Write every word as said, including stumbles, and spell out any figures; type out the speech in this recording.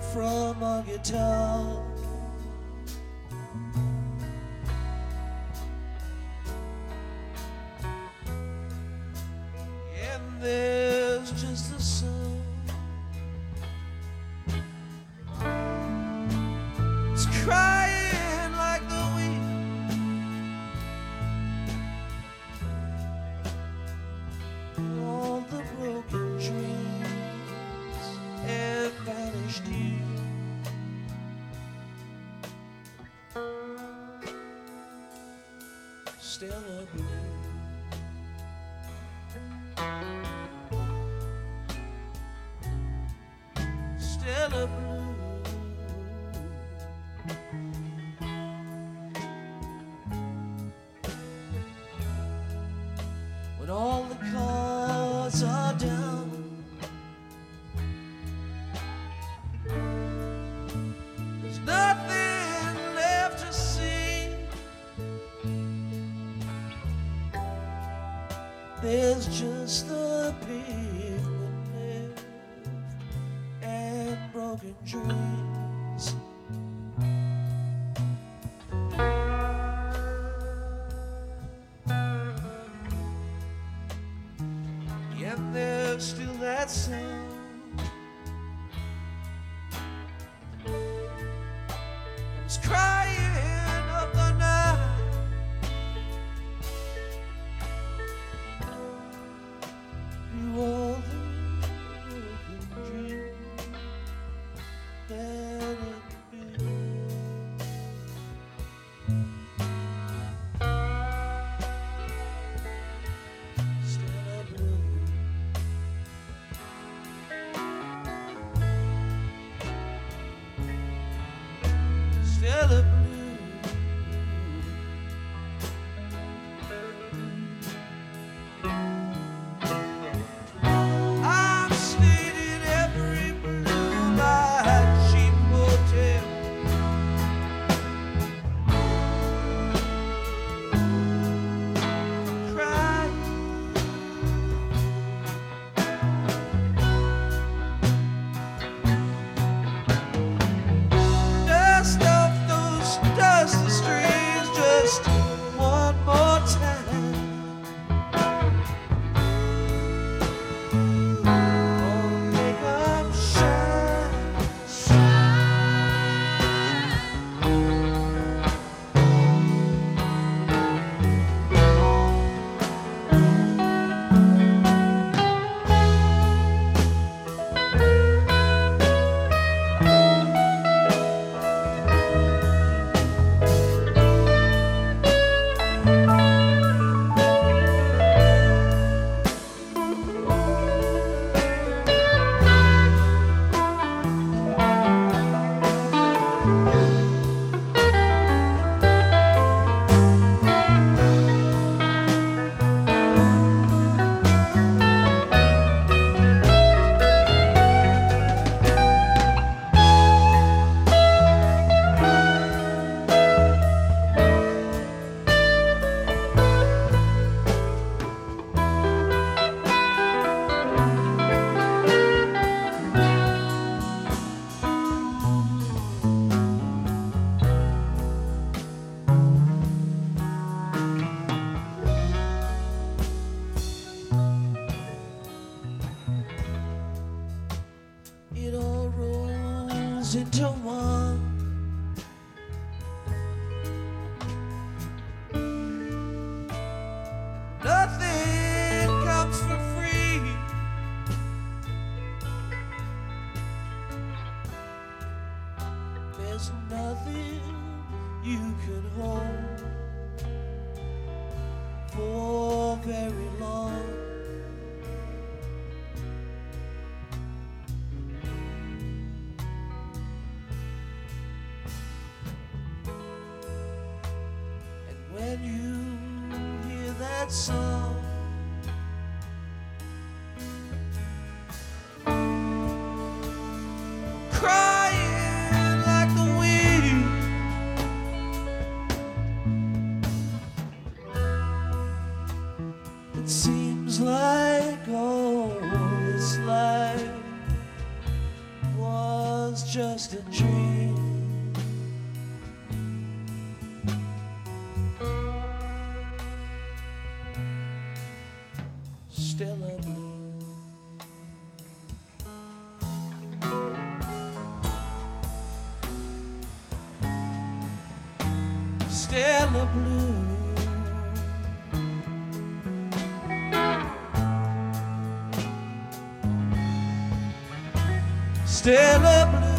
from a guitar. And there's just the sun. It's crying like the wind. All the broken dreams and vanished years. Stella Blue. Stella Blue. When all the cards are down, there's nothing left to see. There's just the pavement left and broken dreams. And there's still that sound. It's crying of the night. You all the broken dreams that it be. Stella Blue. Stella Blue. I'm staying in every blue light cheap hotel. Crying. Dust off those dusty streets just one more time. Oh, make 'em shine, it all rolls into one. Nothing comes for free. There's nothing you can hold for very long. When you hear that song, crying like the wind, it seems like all this life was just a dream. Still a blue. Still a blue. Still a blue.